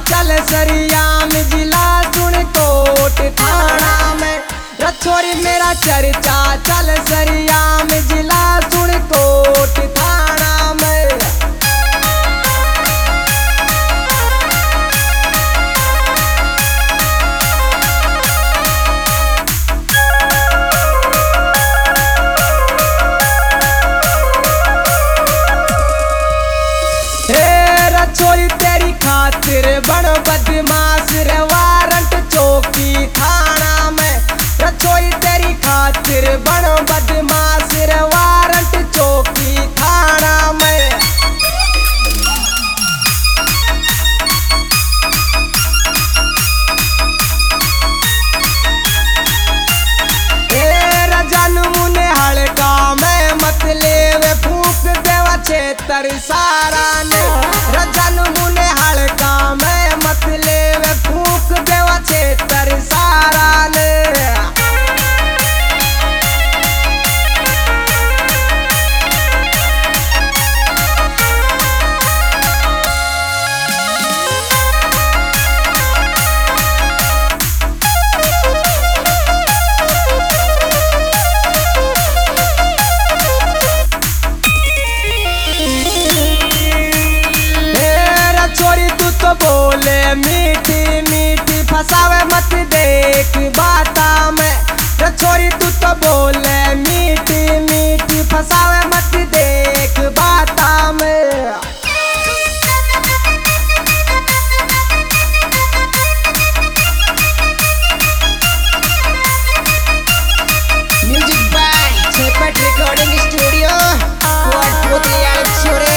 चल सरियाम जिला सुनकोट थाना में। रछोरी मेरा चर्चा चल सरियाम जिला सुनकोट थाना में। रछोरी तेरी खातिर बड़ बदमाश रे वारंट चौकी थाना में। रछोरी तेरी खातिर बड़ बदमाश रे वारंट चौकी थाना में। रजन मुने हड़का में मत लेवे फूक देवा छेतर सारा ने। रजन मुने हड़का में मत लेवे फूक देवा छेतर सारा ने। रछोरी तू तो बोले मीठी मीठी फसावे मत देख बाता में। रछोरी तू तो बोले मीठी मीठी फसावे मत देख बाता में। म्यूजिक बाय छेपट रिकॉर्डिंग स्टूडियो कोटपुतली छोरे।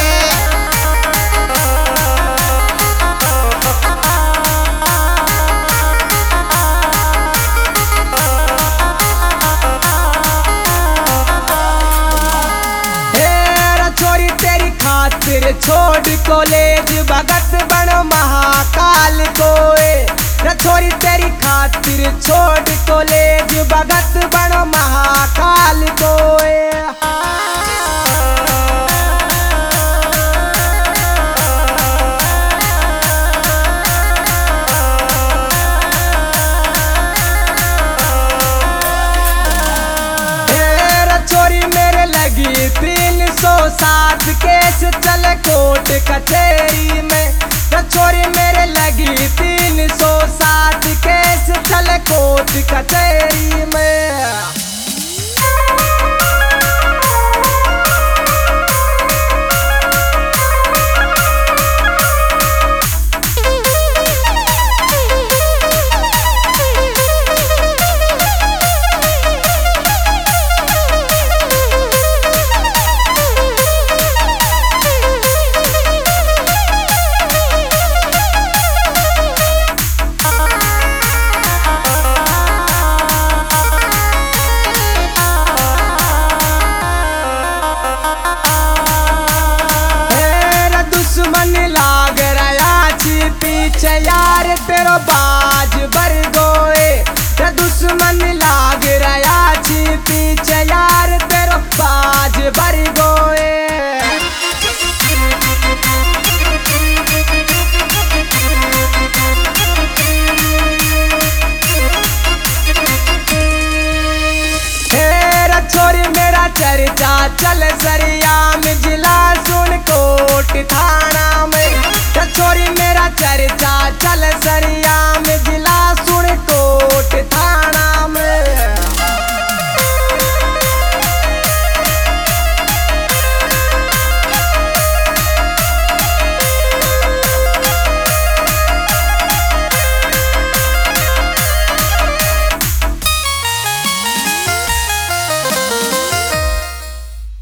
रछोरी तेरी खातिर छोड़ कॉलेज भगत बन महाकाल कोए। रछोरी तेरी खातिर छोड़ कॉलेज भगत बन महाकाल कोए। रछोरी मेरे लगी 307 केस चले कोर्ट कचहरी में। रछोरी मेरे लगी 307 केस चले कोर्ट कचहरी में। दुश्मन लाग रहा छी पीछे यार तेरो बाज बर गोए। दुश्मन लाग रहा छी पीछे यार तेरो बाज बर गोए। रछोरी मेरा चर्चा चल सरियाम जिला सुनकोट थाना में। रछोरी मेरा चर्चा चल